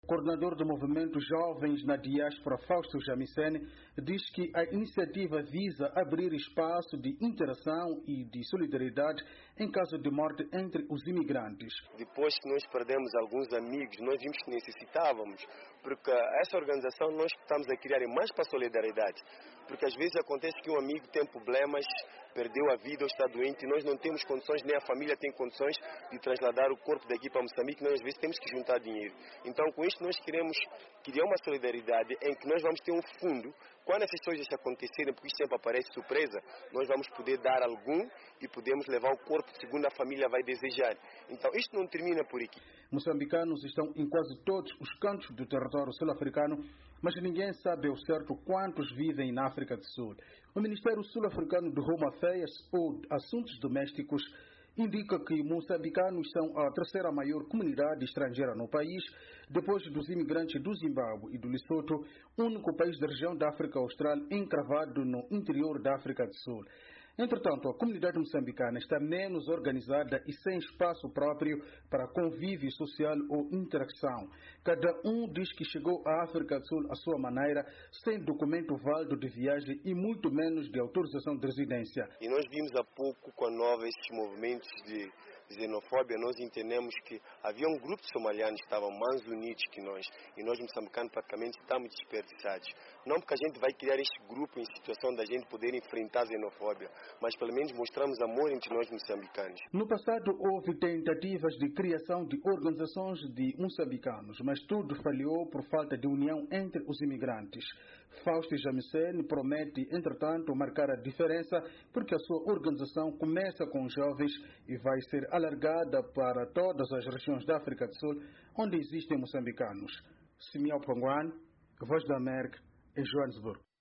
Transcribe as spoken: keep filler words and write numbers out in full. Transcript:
O coordenador do movimento Jovens na Diáspora, Fausto Jamicene, diz que a iniciativa visa abrir espaço de interação e de solidariedade em caso de morte entre os imigrantes. Depois que nós perdemos alguns amigos, nós vimos que necessitávamos, porque essa organização nós estamos a criar mais para a solidariedade, porque às vezes acontece que um amigo tem problemas, perdeu a vida ou está doente e nós não temos condições, nem a família tem condições de trasladar o corpo daqui para Moçambique, nós às vezes temos que juntar dinheiro. Então com isto nós queremos criar uma solidariedade em que nós vamos ter um fundo, quando essas coisas acontecerem, porque isto sempre aparece surpresa, nós vamos poder dar algum e podemos levar o corpo segundo a família vai desejar. Então isto não termina por aqui. Moçambicanos estão em quase todos os cantos do território sul-africano, mas ninguém sabe ao certo quantos vivem na África do Sul. O Ministério Sul-Africano de Home Affairs ou Assuntos Domésticos indica que moçambicanos são a terceira maior comunidade estrangeira no país, depois dos imigrantes do Zimbábue e do Lesoto, único país da região da África Austral encravado no interior da África do Sul. Entretanto, a comunidade moçambicana está menos organizada e sem espaço próprio para convívio social ou interação. Cada um diz que chegou à África do Sul à sua maneira, sem documento válido de viagem e muito menos de autorização de residência. E nós vimos há pouco, com a nova, esses movimentos de xenofóbia, nós entendemos que havia um grupo de somalianos que estavam mais unidos que nós, e nós moçambicanos praticamente estamos desperdiçados. Não porque a gente vai criar este grupo em situação da gente poder enfrentar a xenofóbia, mas pelo menos mostramos amor entre nós moçambicanos. No passado houve tentativas de criação de organizações de moçambicanos, mas tudo falhou por falta de união entre os imigrantes. Fausto Jamicene promete, entretanto, marcar a diferença porque a sua organização começa com jovens e vai ser alargada para todas as regiões da África do Sul onde existem moçambicanos. Simeão Panguan, Voz da América, em Joanesburgo.